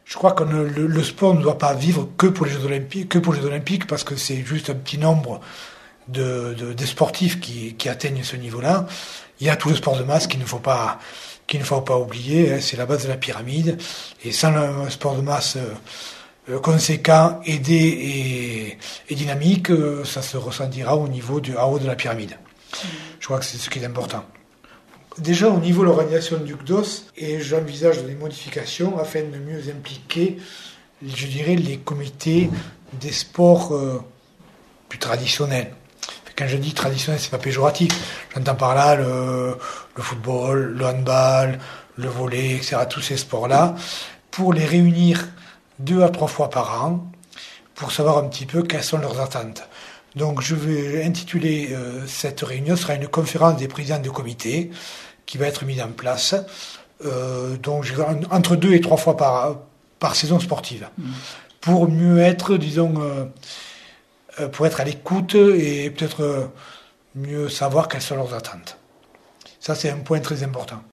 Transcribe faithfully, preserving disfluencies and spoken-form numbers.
Je crois que le, le sport ne doit pas vivre que pour les Jeux Olympiques, que pour les Jeux Olympiques, parce que c'est juste un petit nombre de, de, de sportifs qui, qui atteignent ce niveau-là. Il y a tout le sport de masse qu'il ne faut pas, qu'il ne faut pas oublier. Hein, c'est la base de la pyramide. Et sans un sport de masse euh, conséquent, aidé et, et dynamique, euh, ça se ressentira au niveau du en haut de la pyramide. Je crois que c'est ce qui est important. Déjà au niveau de l'organisation du C D O S, et j'envisage des modifications afin de mieux impliquer, je dirais, les comités des sports euh, plus traditionnels. Quand je dis traditionnel, c'est pas péjoratif. J'entends par là le, le football, le handball, le volley, et cetera. Tous ces sports-là, pour les réunir deux à trois fois par an, pour savoir un petit peu quelles sont leurs attentes. Donc je vais intituler euh, cette réunion, ce sera une conférence des présidents de comité qui va être mise en place, euh, donc entre deux et trois fois par, par saison sportive, mmh. pour mieux être, disons, euh, pour être à l'écoute et peut-être mieux savoir quelles sont leurs attentes. Ça, c'est un point très important.